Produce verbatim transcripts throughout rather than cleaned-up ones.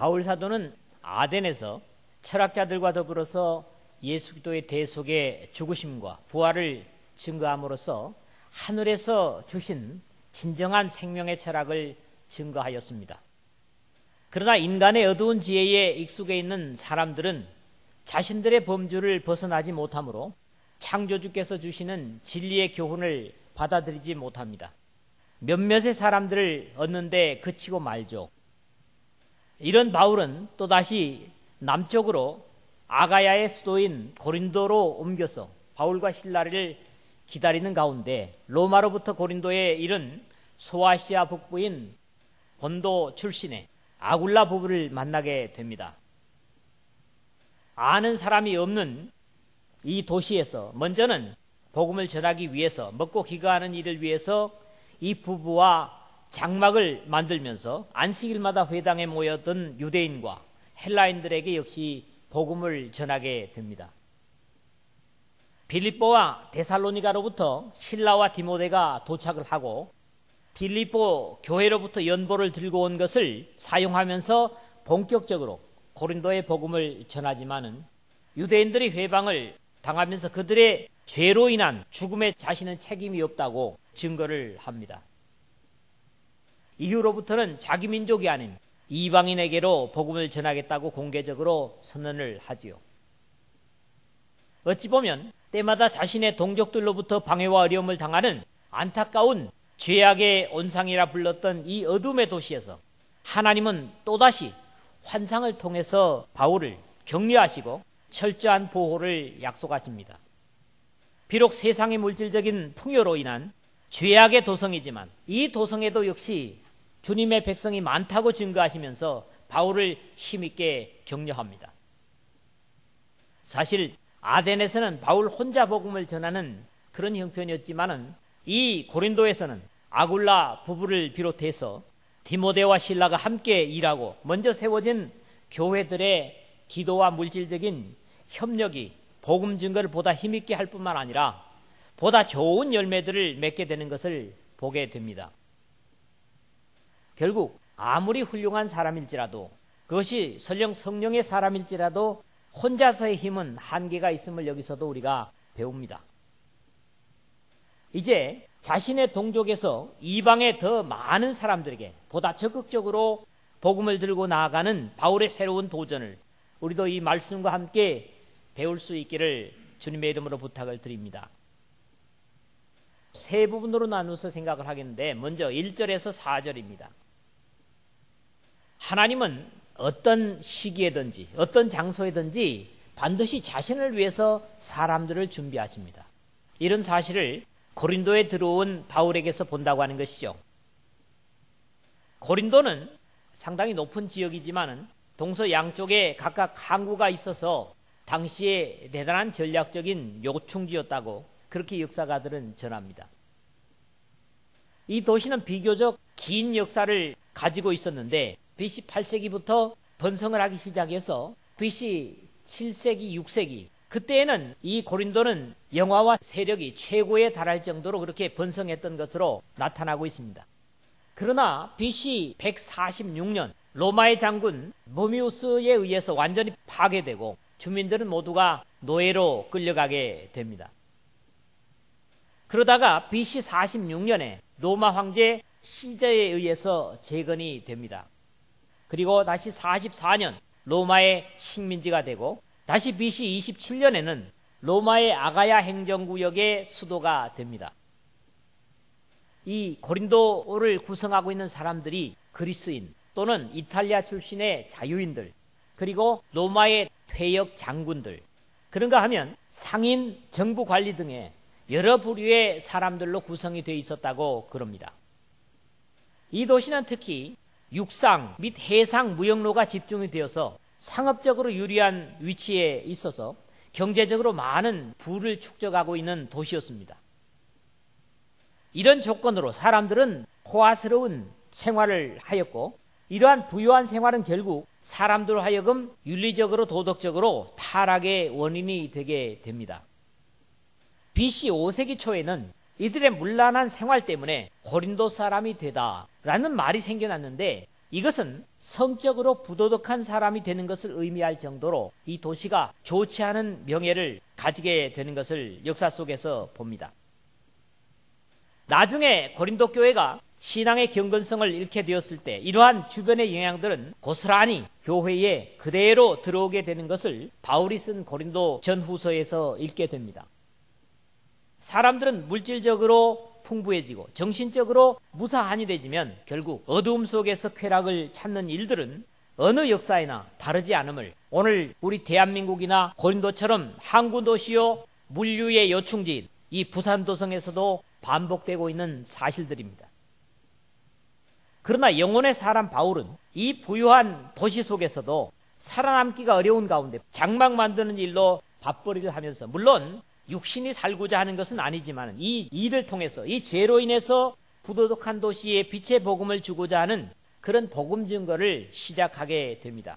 바울 사도는 아덴에서 철학자들과 더불어서 예수 그리스도의 대속의 죽으심과 부활을 증거함으로써 하늘에서 주신 진정한 생명의 철학을 증거하였습니다. 그러나 인간의 어두운 지혜에 익숙해 있는 사람들은 자신들의 범주를 벗어나지 못하므로 창조주께서 주시는 진리의 교훈을 받아들이지 못합니다. 몇몇의 사람들을 얻는데 그치고 말죠. 이런 바울은 또다시 남쪽으로 아가야의 수도인 고린도로 옮겨서 바울과 실라를 기다리는 가운데 로마로부터 고린도에 이른 소아시아 북부인 본도 출신의 아굴라 부부를 만나게 됩니다. 아는 사람이 없는 이 도시에서 먼저는 복음을 전하기 위해서 먹고 기거하는 일을 위해서 이 부부와 장막을 만들면서 안식일마다 회당에 모였던 유대인과 헬라인들에게 역시 복음을 전하게 됩니다. 빌립보와 데살로니가로부터 실라와 디모데가 도착을 하고 빌립보 교회로부터 연보를 들고 온 것을 사용하면서 본격적으로 고린도의 복음을 전하지만은 유대인들이 회방을 당하면서 그들의 죄로 인한 죽음에 자신은 책임이 없다고 증거를 합니다. 이후로부터는 자기 민족이 아닌 이방인에게로 복음을 전하겠다고 공개적으로 선언을 하지요. 어찌 보면 때마다 자신의 동족들로부터 방해와 어려움을 당하는 안타까운 죄악의 온상이라 불렀던 이 어둠의 도시에서 하나님은 또다시 환상을 통해서 바울을 격려하시고 철저한 보호를 약속하십니다. 비록 세상의 물질적인 풍요로 인한 죄악의 도성이지만 이 도성에도 역시 주님의 백성이 많다고 증거하시면서 바울을 힘있게 격려합니다. 사실 아덴에서는 바울 혼자 복음을 전하는 그런 형편이었지만은 이 고린도에서는 아굴라 부부를 비롯해서 디모데와 실라가 함께 일하고 먼저 세워진 교회들의 기도와 물질적인 협력이 복음 증거를 보다 힘있게 할 뿐만 아니라 보다 좋은 열매들을 맺게 되는 것을 보게 됩니다. 결국 아무리 훌륭한 사람일지라도 그것이 설령 성령의 사람일지라도 혼자서의 힘은 한계가 있음을 여기서도 우리가 배웁니다. 이제 자신의 동족에서 이방의 더 많은 사람들에게 보다 적극적으로 복음을 들고 나아가는 바울의 새로운 도전을 우리도 이 말씀과 함께 배울 수 있기를 주님의 이름으로 부탁을 드립니다. 세 부분으로 나누어서 생각을 하겠는데 먼저 일 절에서 사 절입니다. 하나님은 어떤 시기에든지 어떤 장소에든지 반드시 자신을 위해서 사람들을 준비하십니다. 이런 사실을 고린도에 들어온 바울에게서 본다고 하는 것이죠. 고린도는 상당히 높은 지역이지만은 동서 양쪽에 각각 항구가 있어서 당시에 대단한 전략적인 요충지였다고 그렇게 역사가들은 전합니다. 이 도시는 비교적 긴 역사를 가지고 있었는데 비씨 팔 세기부터 번성을 하기 시작해서 비씨 칠 세기, 육 세기 그때에는 이 고린도는 영화와 세력이 최고에 달할 정도로 그렇게 번성했던 것으로 나타나고 있습니다. 그러나 비씨 백사십육 년 로마의 장군 모미우스에 의해서 완전히 파괴되고 주민들은 모두가 노예로 끌려가게 됩니다. 그러다가 비씨 사십육 년에 로마 황제 시저에 의해서 재건이 됩니다. 그리고 다시 사십사 년 로마의 식민지가 되고 다시 비씨 이십칠 년에는 로마의 아가야 행정구역의 수도가 됩니다. 이 고린도를 구성하고 있는 사람들이 그리스인 또는 이탈리아 출신의 자유인들 그리고 로마의 퇴역 장군들 그런가 하면 상인 정부 관리 등의 여러 부류의 사람들로 구성이 되어 있었다고 그럽니다. 이 도시는 특히 육상 및 해상 무역로가 집중이 되어서 상업적으로 유리한 위치에 있어서 경제적으로 많은 부를 축적하고 있는 도시였습니다. 이런 조건으로 사람들은 호화스러운 생활을 하였고 이러한 부유한 생활은 결국 사람들로 하여금 윤리적으로 도덕적으로 타락의 원인이 되게 됩니다. 비씨 오 세기 초에는 이들의 문란한 생활 때문에 고린도 사람이 되다라는 말이 생겨났는데 이것은 성적으로 부도덕한 사람이 되는 것을 의미할 정도로 이 도시가 좋지 않은 명예를 가지게 되는 것을 역사 속에서 봅니다. 나중에 고린도 교회가 신앙의 경건성을 잃게 되었을 때 이러한 주변의 영향들은 고스란히 교회에 그대로 들어오게 되는 것을 바울이 쓴 고린도 전후서에서 읽게 됩니다. 사람들은 물질적으로 풍부해지고 정신적으로 무사한일해지면 결국 어두움 속에서 쾌락을 찾는 일들은 어느 역사에나 다르지 않음을 오늘 우리 대한민국이나 고린도처럼 항구 도시요 물류의 요충지인 이 부산도성에서도 반복되고 있는 사실들입니다. 그러나 영혼의 사람 바울은 이 부유한 도시 속에서도 살아남기가 어려운 가운데 장막 만드는 일로 밥벌이를 하면서 물론 육신이 살고자 하는 것은 아니지만 이 일을 통해서 이 죄로 인해서 부도덕한 도시에 빛의 복음을 주고자 하는 그런 복음 증거를 시작하게 됩니다.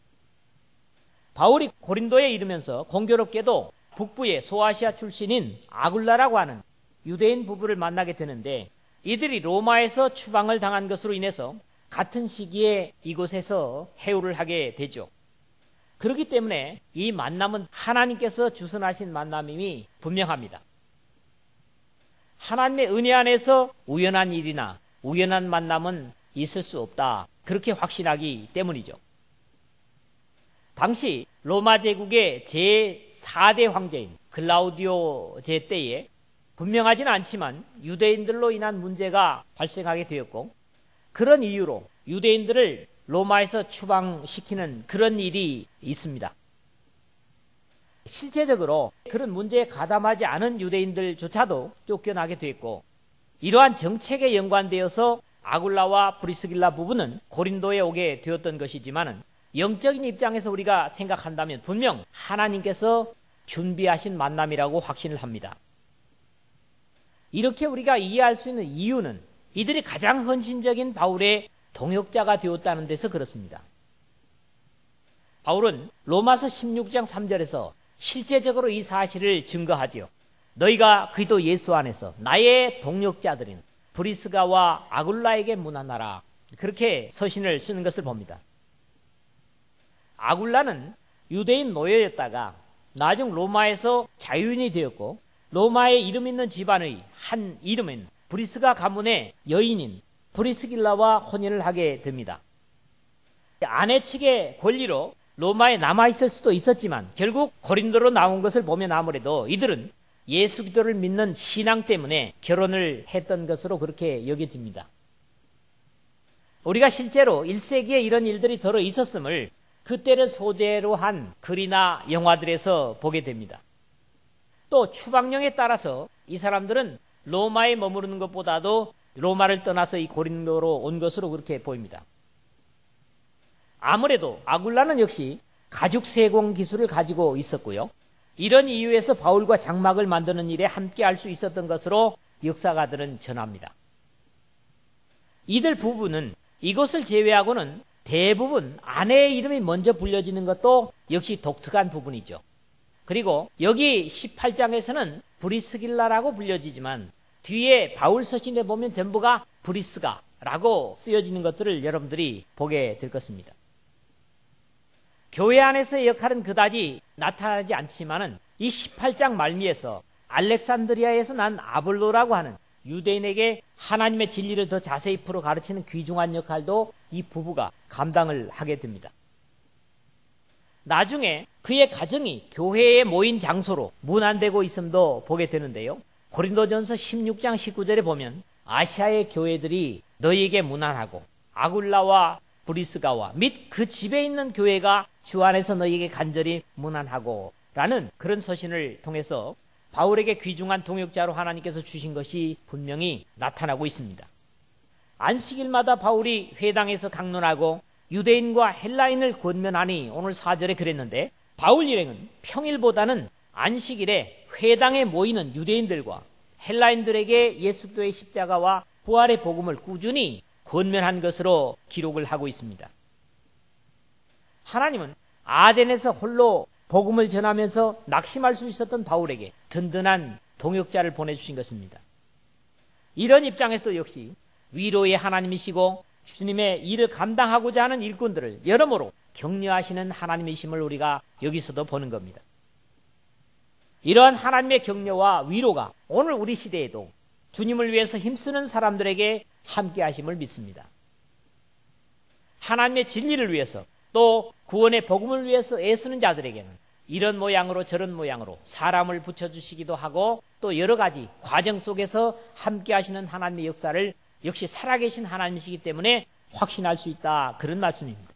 바울이 고린도에 이르면서 공교롭게도 북부의 소아시아 출신인 아굴라라고 하는 유대인 부부를 만나게 되는데 이들이 로마에서 추방을 당한 것으로 인해서 같은 시기에 이곳에서 해우를 하게 되죠. 그렇기 때문에 이 만남은 하나님께서 주선하신 만남임이 분명합니다. 하나님의 은혜 안에서 우연한 일이나 우연한 만남은 있을 수 없다. 그렇게 확신하기 때문이죠. 당시 로마 제국의 제사 대 황제인 글라우디오 제 때에 분명하지는 않지만 유대인들로 인한 문제가 발생하게 되었고 그런 이유로 유대인들을 로마에서 추방시키는 그런 일이 있습니다. 실제적으로 그런 문제에 가담하지 않은 유대인들조차도 쫓겨나게 됐고 이러한 정책에 연관되어서 아굴라와 브리스길라 부부는 고린도에 오게 되었던 것이지만 영적인 입장에서 우리가 생각한다면 분명 하나님께서 준비하신 만남이라고 확신을 합니다. 이렇게 우리가 이해할 수 있는 이유는 이들이 가장 헌신적인 바울의 동역자가 되었다는 데서 그렇습니다. 바울은 로마서 십육 장 삼 절에서 실제적으로 이 사실을 증거하지요. 너희가 그리스도 예수 안에서 나의 동역자들인 브리스가와 아굴라에게 문안하라. 그렇게 서신을 쓰는 것을 봅니다. 아굴라는 유대인 노예였다가 나중 로마에서 자유인이 되었고 로마에 이름 있는 집안의 한 이름인 브리스가 가문의 여인인 브리스길라와 혼인을 하게 됩니다. 아내 측의 권리로 로마에 남아있을 수도 있었지만 결국 고린도로 나온 것을 보면 아무래도 이들은 예수 그리스도를 믿는 신앙 때문에 결혼을 했던 것으로 그렇게 여겨집니다. 우리가 실제로 일 세기에 이런 일들이 더러 있었음을 그때를 소재로 한 글이나 영화들에서 보게 됩니다. 또 추방령에 따라서 이 사람들은 로마에 머무르는 것보다도 로마를 떠나서 이 고린도로 온 것으로 그렇게 보입니다. 아무래도 아굴라는 역시 가죽 세공 기술을 가지고 있었고요. 이런 이유에서 바울과 장막을 만드는 일에 함께 할 수 있었던 것으로 역사가들은 전합니다. 이들 부부는 이것을 제외하고는 대부분 아내의 이름이 먼저 불려지는 것도 역시 독특한 부분이죠. 그리고 여기 십팔 장에서는 브리스길라라고 불려지지만 뒤에 바울 서신에 보면 전부가 브리스가라고 쓰여지는 것들을 여러분들이 보게 될 것입니다. 교회 안에서의 역할은 그다지 나타나지 않지만은 이 십팔 장 말미에서 알렉산드리아에서 난 아볼로라고 하는 유대인에게 하나님의 진리를 더 자세히 풀어 가르치는 귀중한 역할도 이 부부가 감당을 하게 됩니다. 나중에 그의 가정이 교회에 모인 장소로 문안되고 있음도 보게 되는데요. 고린도전서 십육 장 십구 절에 보면 아시아의 교회들이 너희에게 문안하고 아굴라와 브리스가와 및 그 집에 있는 교회가 주 안에서 너희에게 간절히 문안하고 라는 그런 서신을 통해서 바울에게 귀중한 동역자로 하나님께서 주신 것이 분명히 나타나고 있습니다. 안식일마다 바울이 회당에서 강론하고 유대인과 헬라인을 권면하니 오늘 사 절에 그랬는데 바울 일행은 평일보다는 안식일에 회당에 모이는 유대인들과 헬라인들에게 예수 그리스도의 십자가와 부활의 복음을 꾸준히 권면한 것으로 기록을 하고 있습니다. 하나님은 아덴에서 홀로 복음을 전하면서 낙심할 수 있었던 바울에게 든든한 동역자를 보내주신 것입니다. 이런 입장에서도 역시 위로의 하나님이시고 주님의 일을 감당하고자 하는 일꾼들을 여러모로 격려하시는 하나님이심을 우리가 여기서도 보는 겁니다. 이러한 하나님의 격려와 위로가 오늘 우리 시대에도 주님을 위해서 힘쓰는 사람들에게 함께 하심을 믿습니다. 하나님의 진리를 위해서 또 구원의 복음을 위해서 애쓰는 자들에게는 이런 모양으로 저런 모양으로 사람을 붙여주시기도 하고 또 여러 가지 과정 속에서 함께 하시는 하나님의 역사를 역시 살아계신 하나님이시기 때문에 확신할 수 있다, 그런 말씀입니다.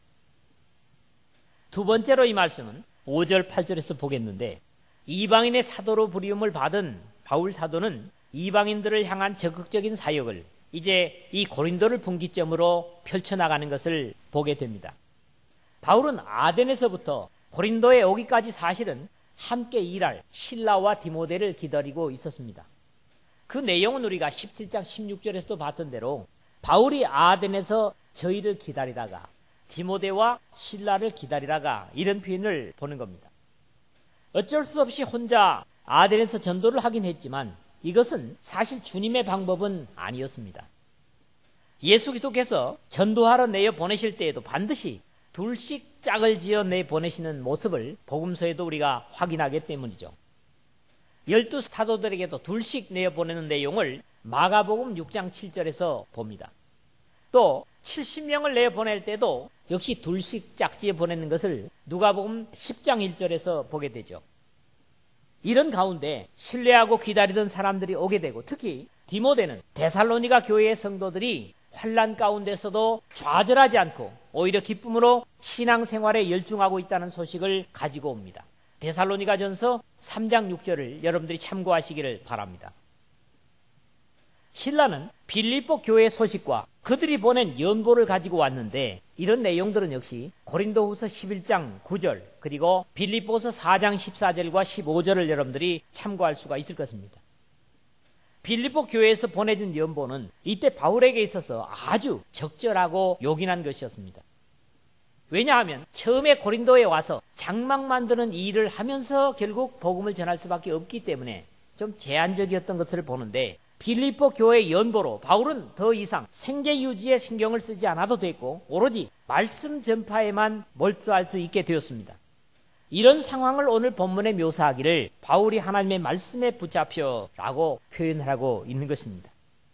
두 번째로 이 말씀은 오 절 팔 절에서 보겠는데, 이방인의 사도로 부름을 받은 바울 사도는 이방인들을 향한 적극적인 사역을 이제 이 고린도를 분기점으로 펼쳐나가는 것을 보게 됩니다. 바울은 아덴에서부터 고린도에 오기까지 사실은 함께 일할 실라와 디모데를 기다리고 있었습니다. 그 내용은 우리가 십칠 장 십육 절에서도 봤던 대로 바울이 아덴에서 저희를 기다리다가 디모데와 실라를 기다리다가 이런 표현을 보는 겁니다. 어쩔 수 없이 혼자 아덴에서 전도를 하긴 했지만 이것은 사실 주님의 방법은 아니었습니다. 예수 그리스도께서 전도하러 내어 보내실 때에도 반드시 둘씩 짝을 지어 내보내시는 모습을 복음서에도 우리가 확인하기 때문이죠. 열두 사도들에게도 둘씩 내어보내는 내용을 마가복음 육 장 칠 절에서 봅니다. 또 칠십 명을 내보낼 때도 역시 둘씩 짝지어 보내는 것을 누가복음 십 장 일 절에서 보게 되죠. 이런 가운데 신뢰하고 기다리던 사람들이 오게 되고, 특히 디모데는 데살로니가 교회의 성도들이 환난 가운데서도 좌절하지 않고 오히려 기쁨으로 신앙생활에 열중하고 있다는 소식을 가지고 옵니다. 데살로니가 전서 삼 장 육 절을 여러분들이 참고하시기를 바랍니다. 실라는 빌립보 교회의 소식과 그들이 보낸 연보를 가지고 왔는데, 이런 내용들은 역시 고린도후서 십일 장 구 절 그리고 빌립보서 사 장 십사 절과 십오 절을 여러분들이 참고할 수가 있을 것입니다. 빌립보 교회에서 보내준 연보는 이때 바울에게 있어서 아주 적절하고 요긴한 것이었습니다. 왜냐하면 처음에 고린도에 와서 장막 만드는 일을 하면서 결국 복음을 전할 수밖에 없기 때문에 좀 제한적이었던 것을 보는데, 빌립보 교회의 연보로 바울은 더 이상 생계 유지에 신경을 쓰지 않아도 됐고 오로지 말씀 전파에만 몰두할 수 있게 되었습니다. 이런 상황을 오늘 본문에 묘사하기를 바울이 하나님의 말씀에 붙잡혀 라고 표현하고 있는 것입니다.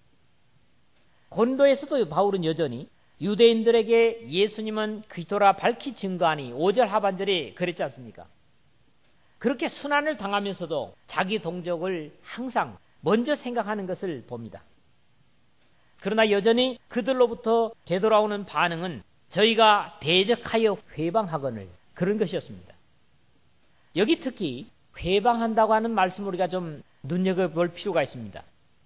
고린도에서도 바울은 여전히 유대인들에게 예수님은 그리스도라 밝히 증거하니 오 절 하반절에 그랬지 않습니까? 그렇게 순환을 당하면서도 자기 동족을 항상 먼저 생각하는 것을 봅니다. 그러나 여전히 그들로부터 되돌아오는 반응은 저희가 대적하여 회방하거늘, 그런 것이었습니다. 여기 특히 회방한다고 하는 말씀을 우리가 좀 눈여겨볼 필요가 있습니다.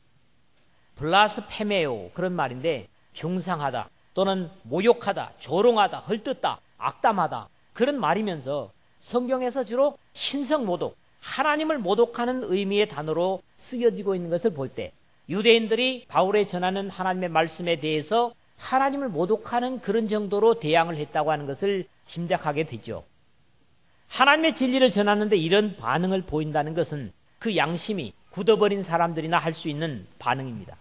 블라스페메오, 그런 말인데 중상하다 또는 모욕하다, 조롱하다, 헐뜯다, 악담하다, 그런 말이면서 성경에서 주로 신성모독, 하나님을 모독하는 의미의 단어로 쓰여지고 있는 것을 볼 때 유대인들이 바울에 전하는 하나님의 말씀에 대해서 하나님을 모독하는 그런 정도로 대항을 했다고 하는 것을 짐작하게 되죠. 하나님의 진리를 전하는데 이런 반응을 보인다는 것은 그 양심이 굳어버린 사람들이나 할 수 있는 반응입니다.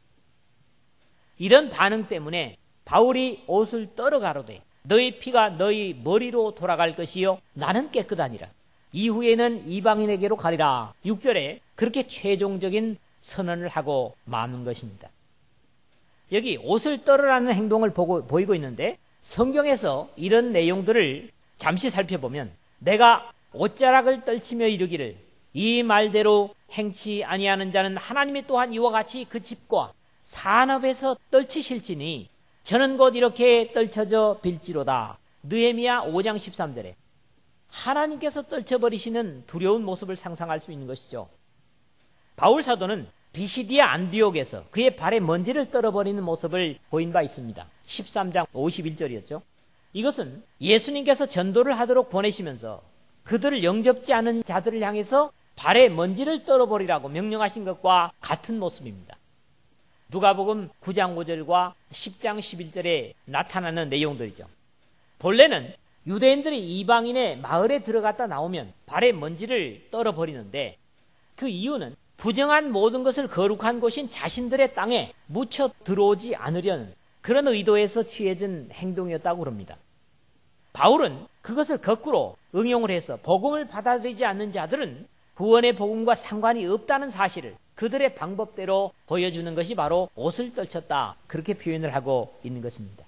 이런 반응 때문에 바울이 옷을 떨어가로되 너희 피가 너희 머리로 돌아갈 것이요 나는 깨끗하니라. 이후에는 이방인에게로 가리라. 육 절에 그렇게 최종적인 선언을 하고 마는 것입니다. 여기 옷을 떨어라는 행동을 보고, 보이고 있는데 성경에서 이런 내용들을 잠시 살펴보면 내가 옷자락을 떨치며 이르기를 이 말대로 행치 아니하는 자는 하나님이 또한 이와 같이 그 집과 산업에서 떨치실지니 저는 곧 이렇게 떨쳐져 빌지로다. 느헤미야 오 장 십삼 절에 하나님께서 떨쳐버리시는 두려운 모습을 상상할 수 있는 것이죠. 바울 사도는 비시디아 안디옥에서 그의 발에 먼지를 떨어버리는 모습을 보인 바 있습니다. 십삼 장 오십일 절이었죠. 이것은 예수님께서 전도를 하도록 보내시면서 그들을 영접지 않은 자들을 향해서 발에 먼지를 떨어버리라고 명령하신 것과 같은 모습입니다. 누가복음 구 장 오 절과 십 장 십일 절에 나타나는 내용들이죠. 본래는 유대인들이 이방인의 마을에 들어갔다 나오면 발에 먼지를 떨어버리는데 그 이유는 부정한 모든 것을 거룩한 곳인 자신들의 땅에 묻혀 들어오지 않으려는 그런 의도에서 취해진 행동이었다고 그럽니다. 바울은 그것을 거꾸로 응용을 해서 복음을 받아들이지 않는 자들은 구원의 복음과 상관이 없다는 사실을 그들의 방법대로 보여주는 것이 바로 옷을 떨쳤다, 그렇게 표현을 하고 있는 것입니다.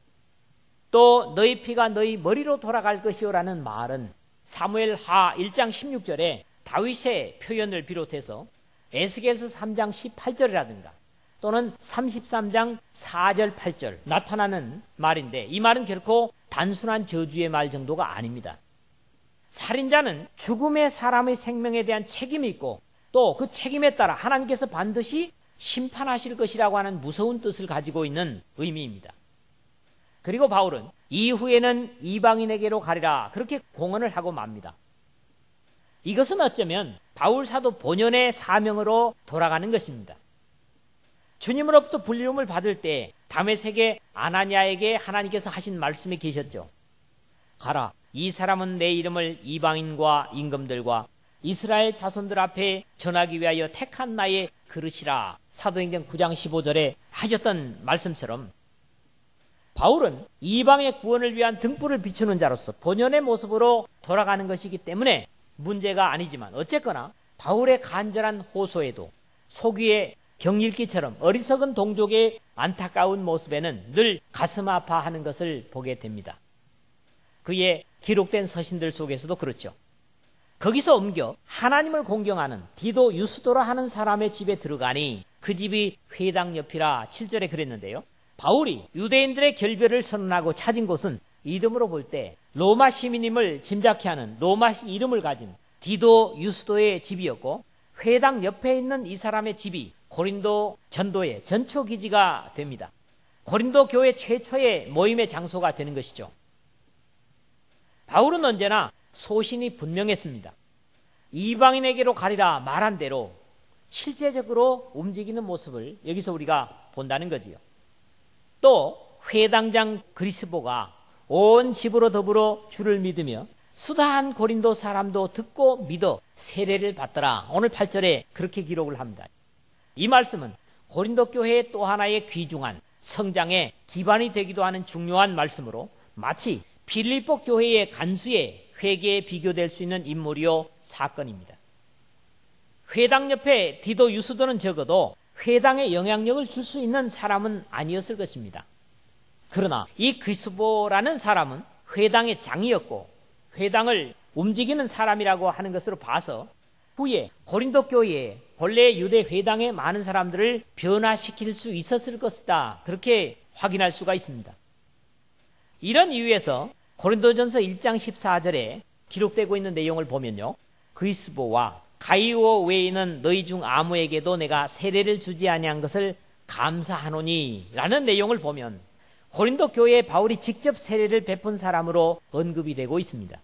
또 너희 피가 너희 머리로 돌아갈 것이요라는 말은 사무엘하 일 장 십육 절에 다윗의 표현을 비롯해서 에스겔서 삼 장 십팔 절이라든가 또는 삼십삼 장 사 절 팔 절 나타나는 말인데, 이 말은 결코 단순한 저주의 말 정도가 아닙니다. 살인자는 죽음의 사람의 생명에 대한 책임이 있고 또 그 책임에 따라 하나님께서 반드시 심판하실 것이라고 하는 무서운 뜻을 가지고 있는 의미입니다. 그리고 바울은 이후에는 이방인에게로 가리라, 그렇게 공언을 하고 맙니다. 이것은 어쩌면 바울 사도 본연의 사명으로 돌아가는 것입니다. 주님으로부터 불리움을 받을 때 다메섹의 아나니아에게 하나님께서 하신 말씀이 계셨죠. 가라, 이 사람은 내 이름을 이방인과 임금들과 이스라엘 자손들 앞에 전하기 위하여 택한 나의 그릇이라. 사도행전 구 장 십오 절에 하셨던 말씀처럼 바울은 이방의 구원을 위한 등불을 비추는 자로서 본연의 모습으로 돌아가는 것이기 때문에 문제가 아니지만, 어쨌거나 바울의 간절한 호소에도 속위의 경일기처럼 어리석은 동족의 안타까운 모습에는 늘 가슴 아파하는 것을 보게 됩니다. 그의 기록된 서신들 속에서도 그렇죠. 거기서 옮겨 하나님을 공경하는 디도 유스도라 하는 사람의 집에 들어가니 그 집이 회당 옆이라 칠 절에 그랬는데요. 바울이 유대인들의 결별을 선언하고 찾은 곳은 이름으로 볼 때 로마 시민임을 짐작케 하는 로마식 이름을 가진 디도 유스도의 집이었고, 회당 옆에 있는 이 사람의 집이 고린도 전도의 전초기지가 됩니다. 고린도 교회 최초의 모임의 장소가 되는 것이죠. 바울은 언제나 소신이 분명했습니다. 이방인에게로 가리라 말한 대로 실제적으로 움직이는 모습을 여기서 우리가 본다는 거지요. 또 회당장 그리스보가 온 집으로 더불어 주를 믿으며 수다한 고린도 사람도 듣고 믿어 세례를 받더라. 오늘 팔 절에 그렇게 기록을 합니다. 이 말씀은 고린도 교회의 또 하나의 귀중한 성장의 기반이 되기도 하는 중요한 말씀으로 마치 빌립보 교회의 간수의 회개에 비교될 수 있는 인물이요 사건입니다. 회당 옆에 디도 유스도는 적어도 회당에 영향력을 줄 수 있는 사람은 아니었을 것입니다. 그러나 이 그리스보라는 사람은 회당의 장이었고 회당을 움직이는 사람이라고 하는 것으로 봐서 후에 고린도 교회에 본래 유대 회당의 많은 사람들을 변화시킬 수 있었을 것이다, 그렇게 확인할 수가 있습니다. 이런 이유에서 고린도전서 일 장 십사 절에 기록되고 있는 내용을 보면요, 그리스보와 가이오 외에는 너희 중 아무에게도 내가 세례를 주지 아니한 것을 감사하노니 라는 내용을 보면 고린도 교회에 바울이 직접 세례를 베푼 사람으로 언급이 되고 있습니다.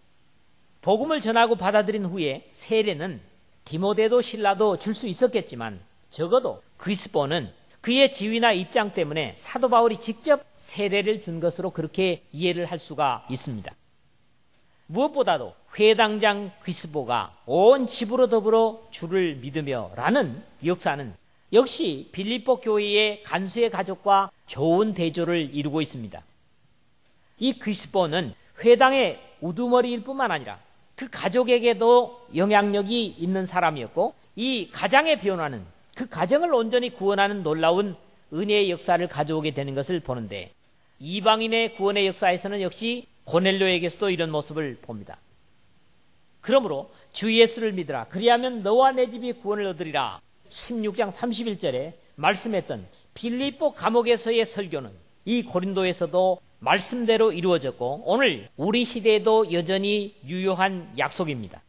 복음을 전하고 받아들인 후에 세례는 디모데도 실라도 줄 수 있었겠지만 적어도 그리스보는 그의 지위나 입장 때문에 사도 바울이 직접 세례를 준 것으로 그렇게 이해를 할 수가 있습니다. 무엇보다도 회당장 그리스보가 온 집으로 더불어 주를 믿으며 라는 역사는 역시 빌립보 교회의 간수의 가족과 좋은 대조를 이루고 있습니다. 이 그리스보는 회당의 우두머리일 뿐만 아니라 그 가족에게도 영향력이 있는 사람이었고, 이 가장의 변화는 그 가정을 온전히 구원하는 놀라운 은혜의 역사를 가져오게 되는 것을 보는데, 이방인의 구원의 역사에서는 역시 고넬료에게서도 이런 모습을 봅니다. 그러므로 주 예수를 믿으라, 그리하면 너와 내 집이 구원을 얻으리라. 십육 장 삼십일 절에 말씀했던 빌립보 감옥에서의 설교는 이 고린도에서도 말씀대로 이루어졌고 오늘 우리 시대에도 여전히 유효한 약속입니다.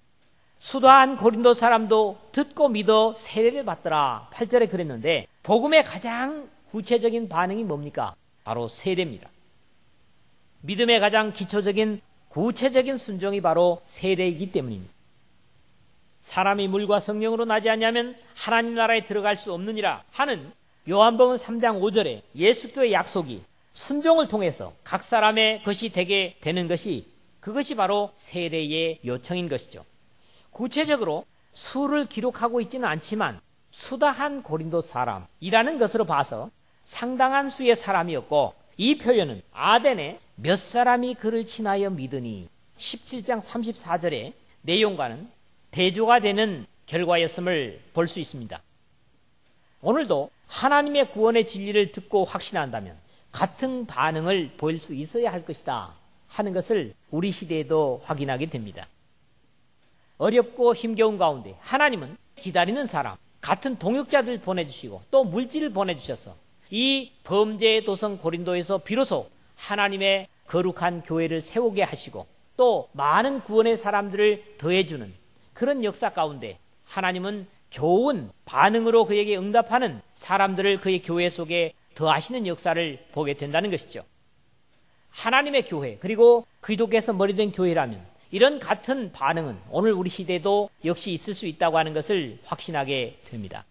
수다한 고린도 사람도 듣고 믿어 세례를 받더라. 팔 절에 그랬는데 복음의 가장 구체적인 반응이 뭡니까? 바로 세례입니다. 믿음의 가장 기초적인 구체적인 순종이 바로 세례이기 때문입니다. 사람이 물과 성령으로 나지 않냐면 하나님 나라에 들어갈 수 없느니라 하는 요한복음 삼 장 오 절에 예수께의 약속이 순종을 통해서 각 사람의 것이 되게 되는 것이, 그것이 바로 세례의 요청인 것이죠. 구체적으로 수를 기록하고 있지는 않지만 수다한 고린도 사람이라는 것으로 봐서 상당한 수의 사람이었고, 이 표현은 아덴에 몇 사람이 그를 친하여 믿으니 십칠 장 삼십사 절의 내용과는 대조가 되는 결과였음을 볼 수 있습니다. 오늘도 하나님의 구원의 진리를 듣고 확신한다면 같은 반응을 보일 수 있어야 할 것이다 하는 것을 우리 시대에도 확인하게 됩니다. 어렵고 힘겨운 가운데 하나님은 기다리는 사람, 같은 동역자들 보내주시고 또 물질을 보내주셔서 이 범죄의 도성 고린도에서 비로소 하나님의 거룩한 교회를 세우게 하시고 또 많은 구원의 사람들을 더해주는 그런 역사 가운데 하나님은 좋은 반응으로 그에게 응답하는 사람들을 그의 교회 속에 더하시는 역사를 보게 된다는 것이죠. 하나님의 교회, 그리고 그리스도께서 머리된 교회라면 이런 같은 반응은 오늘 우리 시대에도 역시 있을 수 있다고 하는 것을 확신하게 됩니다.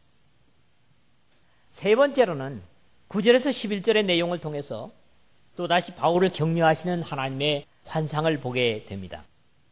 세 번째로는 구 절에서 십일 절의 내용을 통해서 또다시 바울을 격려하시는 하나님의 환상을 보게 됩니다.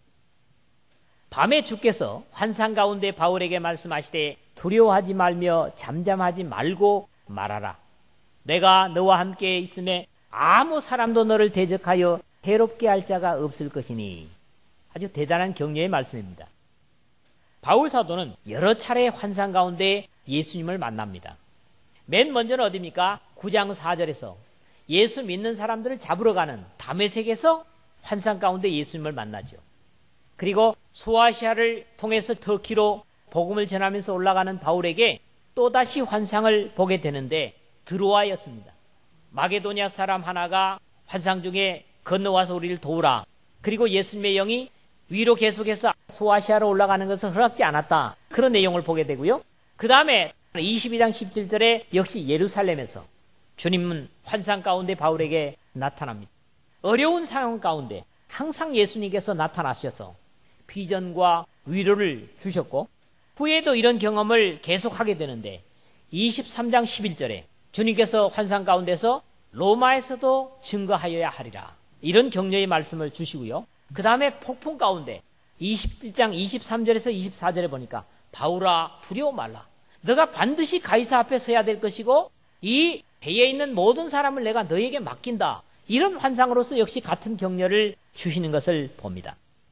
밤에 주께서 환상 가운데 바울에게 말씀하시되 두려워하지 말며 잠잠하지 말고 말하라. 내가 너와 함께 있음에 아무 사람도 너를 대적하여 해롭게 할 자가 없을 것이니. 아주 대단한 격려의 말씀입니다. 바울 사도는 여러 차례 환상 가운데 예수님을 만납니다. 맨 먼저는 어디입니까? 구 장 사 절에서 예수 믿는 사람들을 잡으러 가는 다메섹에서 환상 가운데 예수님을 만나죠. 그리고 소아시아를 통해서 터키로 복음을 전하면서 올라가는 바울에게 또다시 환상을 보게 되는데 드로아였습니다. 마게도니아 사람 하나가 환상 중에 건너와서 우리를 도우라. 그리고 예수님의 영이 위로 계속해서 소아시아로 올라가는 것은 허락지 않았다. 그런 내용을 보게 되고요. 그 다음에 이십이 장 십칠 절에 역시 예루살렘에서 주님은 환상 가운데 바울에게 나타납니다. 어려운 상황 가운데 항상 예수님께서 나타나셔서 비전과 위로를 주셨고 후에도 이런 경험을 계속하게 되는데 이십삼 장 십일 절에 주님께서 환상 가운데서 로마에서도 증거하여야 하리라. 이런 격려의 말씀을 주시고요. 그 다음에 폭풍 가운데 이십칠 장 이십삼 절에서 이십사 절에 보니까 바울아 두려워 말라. 너가 반드시 가이사 앞에 서야 될 것이고 이 배에 있는 모든 사람을 내가 너에게 맡긴다. 이런 환상으로서 역시 같은 격려를 주시는 것을 봅니다.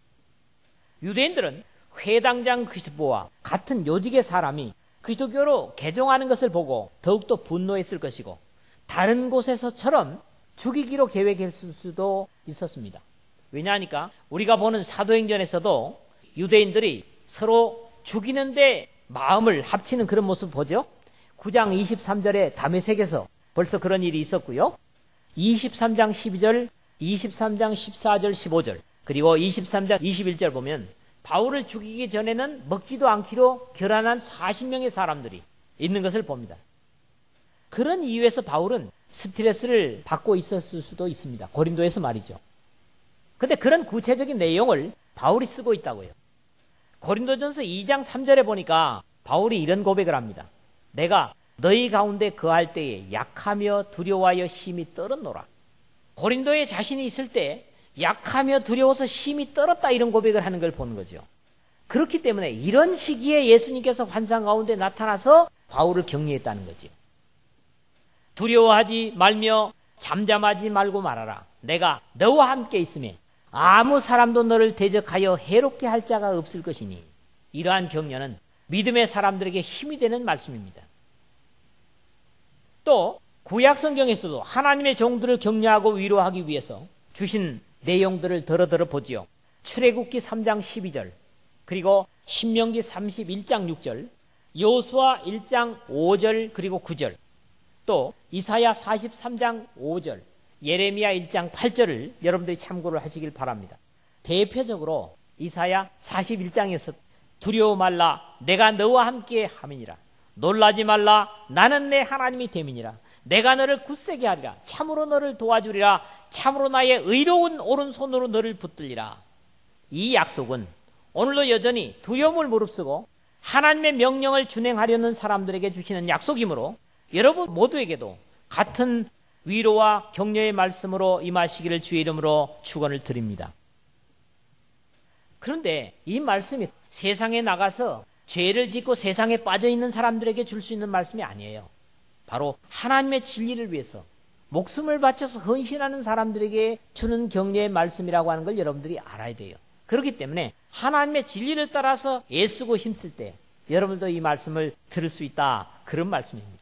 유대인들은 회당장 그리스도와 같은 요직의 사람이 그리스도교로 개종하는 것을 보고 더욱더 분노했을 것이고 다른 곳에서처럼 죽이기로 계획했을 수도 있었습니다. 왜냐하니까 우리가 보는 사도행전에서도 유대인들이 서로 죽이는데 마음을 합치는 그런 모습을 보죠. 구 장 이십삼 절에 다메섹에서 벌써 그런 일이 있었고요. 이십삼 장 십이 절, 이십삼 장 십사 절, 십오 절 그리고 이십삼 장 이십일 절 보면 바울을 죽이기 전에는 먹지도 않기로 결단한 사십 명의 사람들이 있는 것을 봅니다. 그런 이유에서 바울은 스트레스를 받고 있었을 수도 있습니다. 고린도에서 말이죠. 그런데 그런 구체적인 내용을 바울이 쓰고 있다고요. 고린도전서 이 장 삼 절에 보니까 바울이 이런 고백을 합니다. 내가 너희 가운데 거할 때에 약하며 두려워하여 심히 떨었노라. 고린도에 자신이 있을 때 약하며 두려워서 심히 떨었다 이런 고백을 하는 걸 보는 거죠. 그렇기 때문에 이런 시기에 예수님께서 환상 가운데 나타나서 바울을 격려했다는 거죠. 두려워하지 말며 잠잠하지 말고 말하라. 내가 너와 함께 있으면 아무 사람도 너를 대적하여 해롭게 할 자가 없을 것이니. 이러한 격려는 믿음의 사람들에게 힘이 되는 말씀입니다. 또 구약 성경에서도 하나님의 종들을 격려하고 위로하기 위해서 주신 내용들을 더러더러 보지요. 출애굽기 삼 장 십이 절 그리고 신명기 삼십일 장 육 절 여호수아 일 장 오 절 그리고 구 절 또 이사야 사십삼 장 오 절 예레미야 일 장 팔 절을 여러분들이 참고를 하시길 바랍니다. 대표적으로 이사야 사십일 장에서 두려워 말라 내가 너와 함께 함이니라. 놀라지 말라 나는 내 하나님이 됨이니라. 내가 너를 굳세게 하리라. 참으로 너를 도와주리라. 참으로 나의 의로운 오른손으로 너를 붙들리라. 이 약속은 오늘도 여전히 두려움을 무릅쓰고 하나님의 명령을 준행하려는 사람들에게 주시는 약속이므로 여러분 모두에게도 같은 위로와 격려의 말씀으로 임하시기를 주의 이름으로 축원을 드립니다. 그런데 이 말씀이 세상에 나가서 죄를 짓고 세상에 빠져있는 사람들에게 줄 수 있는 말씀이 아니에요. 바로 하나님의 진리를 위해서 목숨을 바쳐서 헌신하는 사람들에게 주는 격려의 말씀이라고 하는 걸 여러분들이 알아야 돼요. 그렇기 때문에 하나님의 진리를 따라서 애쓰고 힘쓸 때 여러분도 이 말씀을 들을 수 있다, 그런 말씀입니다.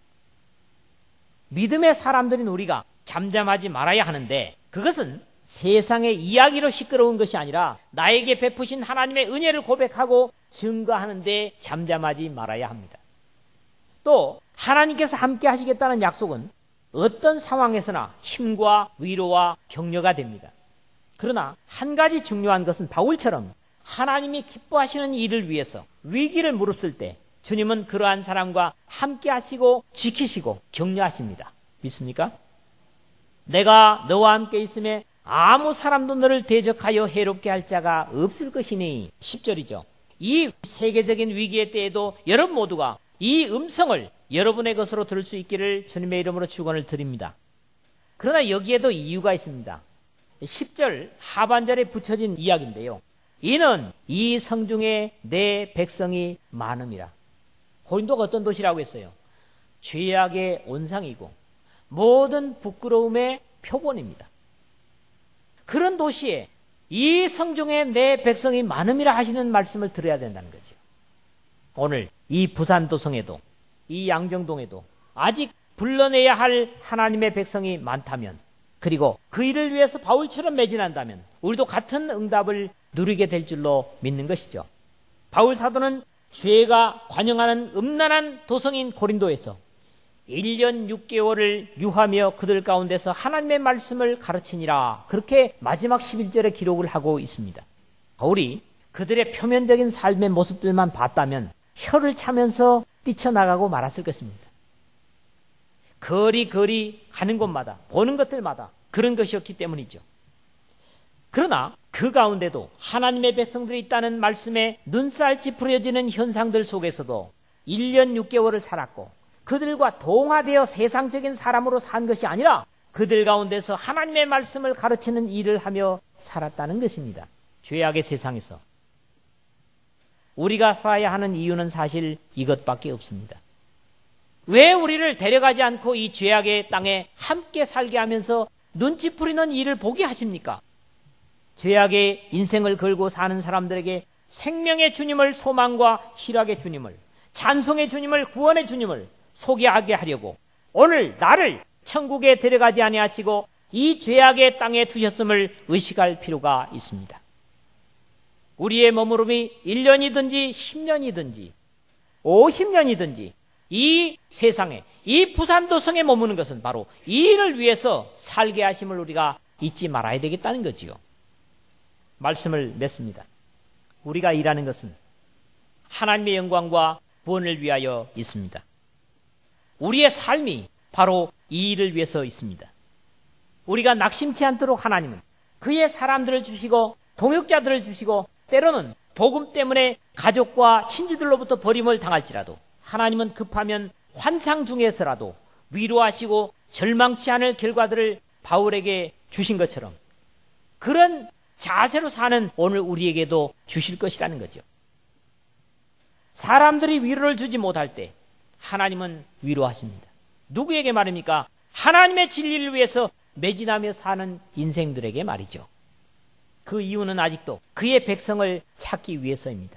믿음의 사람들인 우리가 잠잠하지 말아야 하는데, 그것은 세상의 이야기로 시끄러운 것이 아니라 나에게 베푸신 하나님의 은혜를 고백하고 증거하는 데 잠잠하지 말아야 합니다. 또 하나님께서 함께 하시겠다는 약속은 어떤 상황에서나 힘과 위로와 격려가 됩니다. 그러나 한 가지 중요한 것은 바울처럼 하나님이 기뻐하시는 일을 위해서 위기를 무릅쓸 때 주님은 그러한 사람과 함께 하시고 지키시고 격려하십니다. 믿습니까? 내가 너와 함께 있음에 아무 사람도 너를 대적하여 해롭게 할 자가 없을 것이니, 십 절이죠. 이 세계적인 위기의 때에도 여러분 모두가 이 음성을 여러분의 것으로 들을 수 있기를 주님의 이름으로 축원을 드립니다. 그러나 여기에도 이유가 있습니다. 십 절 하반절에 붙여진 이야기인데요. 이는 이 성중에 내 백성이 많음이라. 고린도가 어떤 도시라고 했어요? 죄악의 온상이고 모든 부끄러움의 표본입니다. 그런 도시에 이 성중에 내 백성이 많음이라 하시는 말씀을 들어야 된다는 거죠. 오늘 이 부산도성에도 이 양정동에도 아직 불러내야 할 하나님의 백성이 많다면, 그리고 그 일을 위해서 바울처럼 매진한다면 우리도 같은 응답을 누리게 될 줄로 믿는 것이죠. 바울 사도는 죄가 관영하는 음란한 도성인 고린도에서 일 년 육 개월을 유하며 그들 가운데서 하나님의 말씀을 가르치니라, 그렇게 마지막 십일 절에 기록을 하고 있습니다. 바울이 그들의 표면적인 삶의 모습들만 봤다면 혀를 차면서 뛰쳐나가고 말았을 것입니다. 거리 거리 가는 곳마다 보는 것들마다 그런 것이었기 때문이죠. 그러나 그 가운데도 하나님의 백성들이 있다는 말씀에 눈살 찌푸려지는 현상들 속에서도 일 년 육 개월을 살았고, 그들과 동화되어 세상적인 사람으로 산 것이 아니라 그들 가운데서 하나님의 말씀을 가르치는 일을 하며 살았다는 것입니다. 죄악의 세상에서 우리가 살아야 하는 이유는 사실 이것밖에 없습니다. 왜 우리를 데려가지 않고 이 죄악의 땅에 함께 살게 하면서 눈치 뿌리는 일을 보게 하십니까? 죄악의 인생을 걸고 사는 사람들에게 생명의 주님을, 소망과 희락의 주님을, 찬송의 주님을, 구원의 주님을 소개하게 하려고 오늘 나를 천국에 데려가지 아니하시고 이 죄악의 땅에 두셨음을 의식할 필요가 있습니다. 우리의 머무름이 일 년이든지 십 년이든지 오십 년이든지 이 세상에, 이 부산도성에 머무는 것은 바로 이 일을 위해서 살게 하심을 우리가 잊지 말아야 되겠다는 거지요. 말씀을 맺습니다. 우리가 일하는 것은 하나님의 영광과 구원을 위하여 있습니다. 우리의 삶이 바로 이 일을 위해서 있습니다. 우리가 낙심치 않도록 하나님은 그의 사람들을 주시고 동역자들을 주시고, 때로는 복음 때문에 가족과 친지들로부터 버림을 당할지라도 하나님은 급하면 환상 중에서라도 위로하시고 절망치 않을 결과들을 바울에게 주신 것처럼 그런 자세로 사는 오늘 우리에게도 주실 것이라는 거죠. 사람들이 위로를 주지 못할 때 하나님은 위로하십니다. 누구에게 말입니까? 하나님의 진리를 위해서 매진하며 사는 인생들에게 말이죠. 그 이유는 아직도 그의 백성을 찾기 위해서입니다.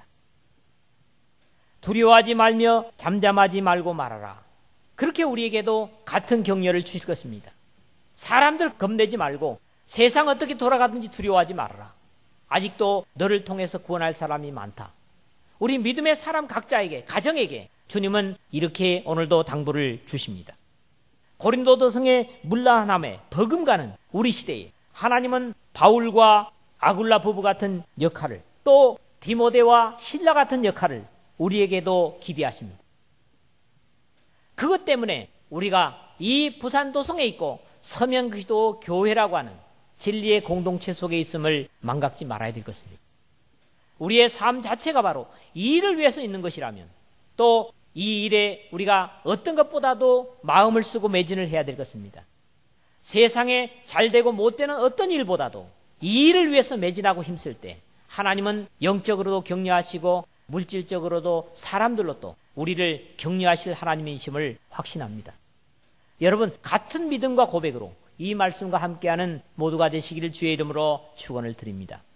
두려워하지 말며 잠잠하지 말고 말하라. 그렇게 우리에게도 같은 격려를 주실 것입니다. 사람들 겁내지 말고 세상 어떻게 돌아가든지 두려워하지 말아라. 아직도 너를 통해서 구원할 사람이 많다. 우리 믿음의 사람 각자에게, 가정에게 주님은 이렇게 오늘도 당부를 주십니다. 고린도도성의 문란함에 버금가는 우리 시대에 하나님은 바울과 아굴라 부부 같은 역할을, 또 디모데와 실라 같은 역할을 우리에게도 기대하십니다. 그것 때문에 우리가 이 부산도성에 있고 서명기도 교회라고 하는 진리의 공동체 속에 있음을 망각지 말아야 될 것입니다. 우리의 삶 자체가 바로 이 일을 위해서 있는 것이라면 또 이 일에 우리가 어떤 것보다도 마음을 쓰고 매진을 해야 될 것입니다. 세상에 잘되고 못되는 어떤 일보다도 이 일을 위해서 매진하고 힘쓸 때 하나님은 영적으로도 격려하시고 물질적으로도 사람들로 또 우리를 격려하실 하나님이심을 확신합니다. 여러분, 같은 믿음과 고백으로 이 말씀과 함께하는 모두가 되시기를 주의 이름으로 축원을 드립니다.